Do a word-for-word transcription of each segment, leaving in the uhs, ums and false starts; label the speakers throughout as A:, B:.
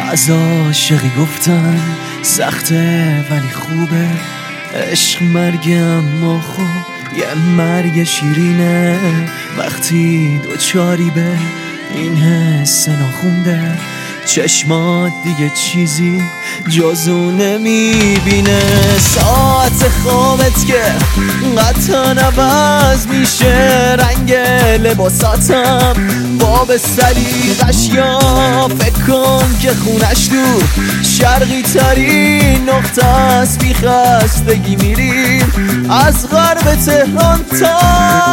A: از عاشقی گفتن سخته ولی خوبه، عشق مرگ اما خب یه مرگ شیرینه. وقتی دوچاری به این حس ناخونده، چشمات دیگه چیزی جزو نمیبینه. ساعت خوابت که قطعا عوض میشه، رنگ لباساتم باب سلیقش، یا فکر کن که خونش دور شرقی ترین نقطه است. بی خستگی میریم از غرب تهران تا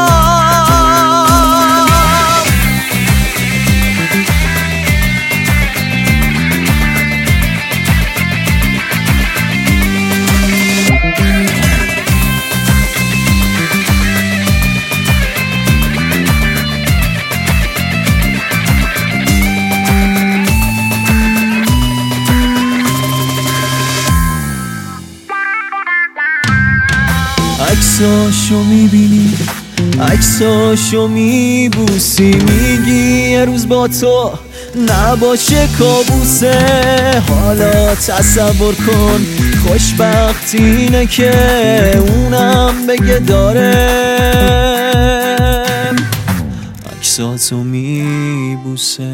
A: عکساشو میبینی، عکساشو میبوسی، میگی یه روز با تو نباشه کابوسه. حالا تصور کن خوشبختی اینه که اونم بگه داره عکساتو میبوسه.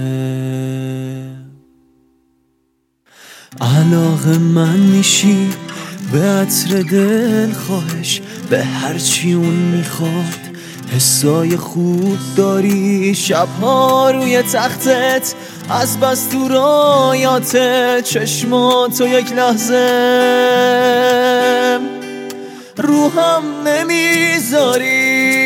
A: علاقه من میشی به عطر دل خواهش، به هرچی اون میخواد. حسای خوب داری شبها روی تختت، از بس تو رایات چشماتو یک لحظه روحم نمیذاری.